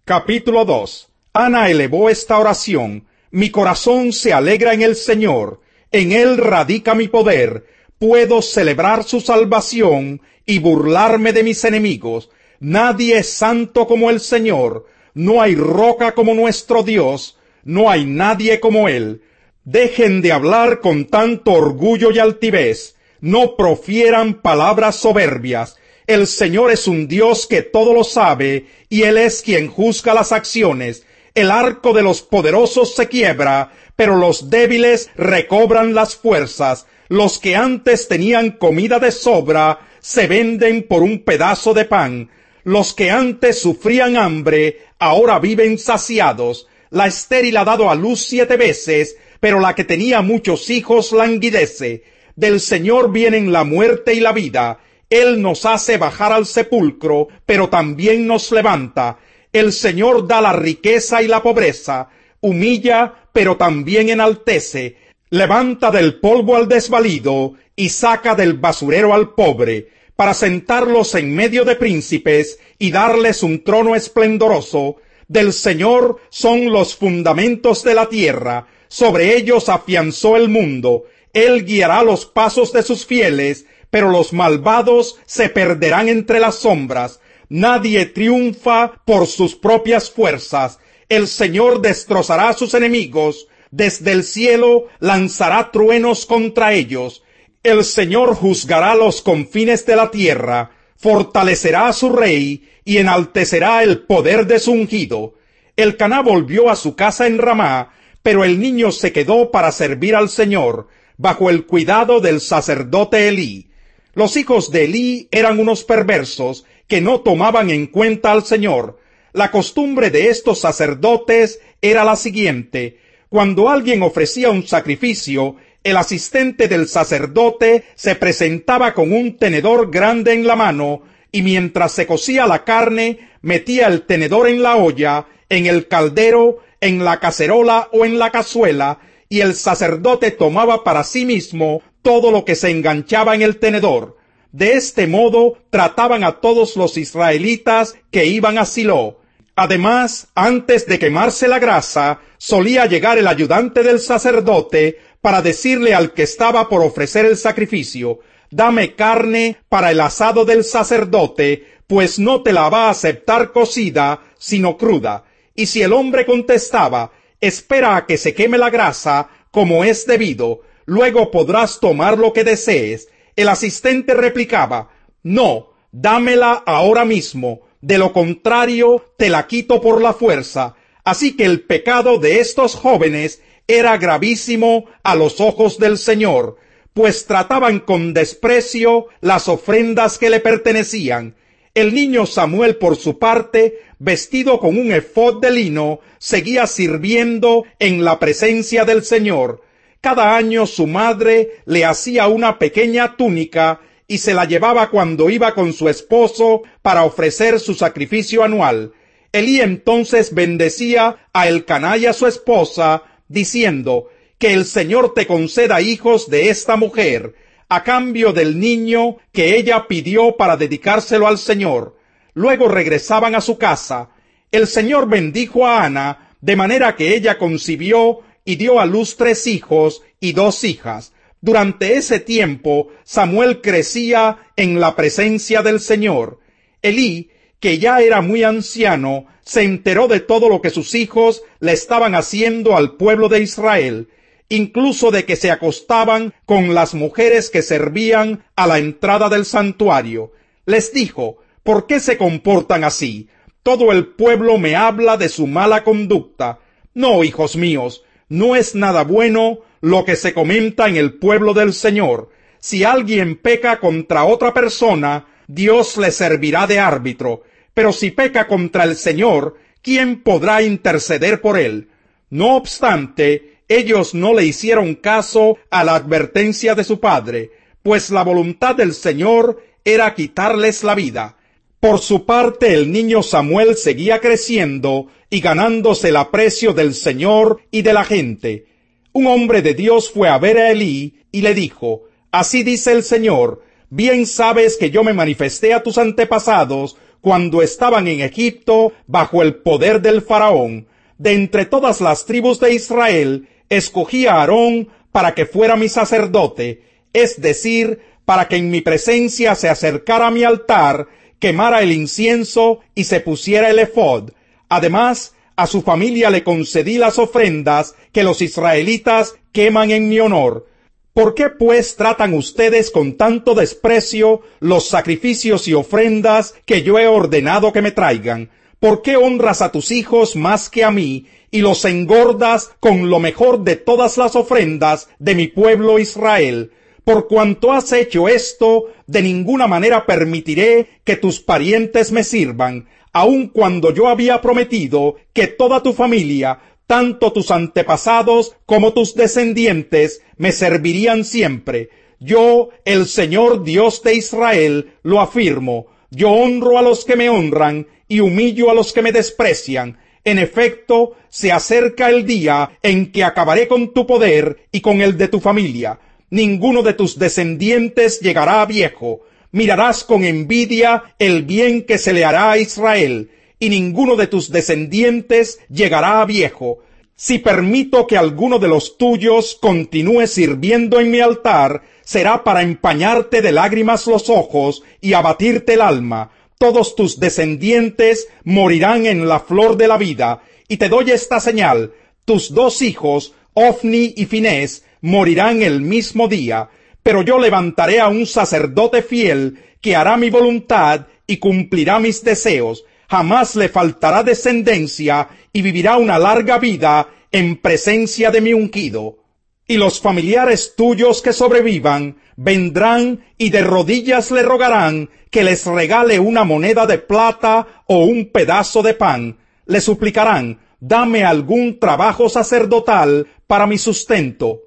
Capítulo 2. Ana elevó esta oración: mi corazón se alegra en el Señor, en Él radica mi poder, puedo celebrar su salvación y burlarme de mis enemigos. Nadie es santo como el Señor, no hay roca como nuestro Dios, no hay nadie como Él. Dejen de hablar con tanto orgullo y altivez, no profieran palabras soberbias. El Señor es un Dios que todo lo sabe, y Él es quien juzga las acciones. El arco de los poderosos se quiebra, pero los débiles recobran las fuerzas. Los que antes tenían comida de sobra, se venden por un pedazo de pan. Los que antes sufrían hambre, ahora viven saciados. La estéril ha dado a luz 7 veces, pero la que tenía muchos hijos languidece. Del Señor vienen la muerte y la vida. Él nos hace bajar al sepulcro, pero también nos levanta. El Señor da la riqueza y la pobreza, humilla, pero también enaltece. Levanta del polvo al desvalido y saca del basurero al pobre, para sentarlos en medio de príncipes y darles un trono esplendoroso. Del Señor son los fundamentos de la tierra, sobre ellos afianzó el mundo. Él guiará los pasos de sus fieles, pero los malvados se perderán entre las sombras. Nadie triunfa por sus propias fuerzas. El Señor destrozará a sus enemigos. Desde el cielo lanzará truenos contra ellos. El Señor juzgará los confines de la tierra. Fortalecerá a su rey y enaltecerá el poder de su ungido. Elcaná volvió a su casa en Ramá, pero el niño se quedó para servir al Señor, bajo el cuidado del sacerdote Elí. Los hijos de Elí eran unos perversos que no tomaban en cuenta al Señor. La costumbre de estos sacerdotes era la siguiente: cuando alguien ofrecía un sacrificio, el asistente del sacerdote se presentaba con un tenedor grande en la mano, y mientras se cocía la carne, metía el tenedor en la olla, en el caldero, en la cacerola o en la cazuela, y el sacerdote tomaba para sí mismo todo lo que se enganchaba en el tenedor. De este modo trataban a todos los israelitas que iban a Silo. Además, antes de quemarse la grasa, solía llegar el ayudante del sacerdote para decirle al que estaba por ofrecer el sacrificio: dame carne para el asado del sacerdote, pues no te la va a aceptar cocida, sino cruda. Y si el hombre contestaba: espera a que se queme la grasa, como es debido, luego podrás tomar lo que desees, el asistente replicaba: no, dámela ahora mismo, de lo contrario te la quito por la fuerza. Así que el pecado de estos jóvenes era gravísimo a los ojos del Señor, pues trataban con desprecio las ofrendas que le pertenecían. El niño Samuel, por su parte, vestido con un efod de lino, seguía sirviendo en la presencia del Señor. Cada año su madre le hacía una pequeña túnica y se la llevaba cuando iba con su esposo para ofrecer su sacrificio anual. Elí entonces bendecía a Elcaná y a su esposa, diciendo: que el Señor te conceda hijos de esta mujer, a cambio del niño que ella pidió para dedicárselo al Señor. Luego regresaban a su casa. El Señor bendijo a Ana, de manera que ella concibió y dio a luz 3 hijos y 2 hijas. Durante ese tiempo, Samuel crecía en la presencia del Señor. Elí, que ya era muy anciano, se enteró de todo lo que sus hijos le estaban haciendo al pueblo de Israel, incluso de que se acostaban con las mujeres que servían a la entrada del santuario. Les dijo: ¿por qué se comportan así? Todo el pueblo me habla de su mala conducta. No, hijos míos, no es nada bueno lo que se comenta en el pueblo del Señor. Si alguien peca contra otra persona, Dios le servirá de árbitro, pero si peca contra el Señor, ¿quién podrá interceder por él? No obstante, ellos no le hicieron caso a la advertencia de su padre, pues la voluntad del Señor era quitarles la vida. Por su parte, el niño Samuel seguía creciendo y ganándose el aprecio del Señor y de la gente. Un hombre de Dios fue a ver a Elí y le dijo: así dice el Señor, bien sabes que yo me manifesté a tus antepasados cuando estaban en Egipto bajo el poder del faraón. De entre todas las tribus de Israel, escogí a Aarón para que fuera mi sacerdote, es decir, para que en mi presencia se acercara a mi altar, quemara el incienso y se pusiera el efod. Además, a su familia le concedí las ofrendas que los israelitas queman en mi honor. ¿Por qué pues tratan ustedes con tanto desprecio los sacrificios y ofrendas que yo he ordenado que me traigan? ¿Por qué honras a tus hijos más que a mí y los engordas con lo mejor de todas las ofrendas de mi pueblo Israel? Por cuanto has hecho esto, de ninguna manera permitiré que tus parientes me sirvan, aun cuando yo había prometido que toda tu familia, tanto tus antepasados como tus descendientes, me servirían siempre. Yo, el Señor Dios de Israel, lo afirmo. Yo honro a los que me honran y humillo a los que me desprecian. En efecto, se acerca el día en que acabaré con tu poder y con el de tu familia. Ninguno de tus descendientes llegará a viejo. Mirarás con envidia el bien que se le hará a Israel, y ninguno de tus descendientes llegará a viejo. Si permito que alguno de los tuyos continúe sirviendo en mi altar, será para empañarte de lágrimas los ojos y abatirte el alma. Todos tus descendientes morirán en la flor de la vida, y te doy esta señal: tus 2 hijos, Ofni y Finés, morirán el mismo día, pero yo levantaré a un sacerdote fiel que hará mi voluntad y cumplirá mis deseos. Jamás le faltará descendencia y vivirá una larga vida en presencia de mi ungido. Y los familiares tuyos que sobrevivan vendrán y de rodillas le rogarán que les regale una moneda de plata o un pedazo de pan. Le suplicarán: dame algún trabajo sacerdotal para mi sustento.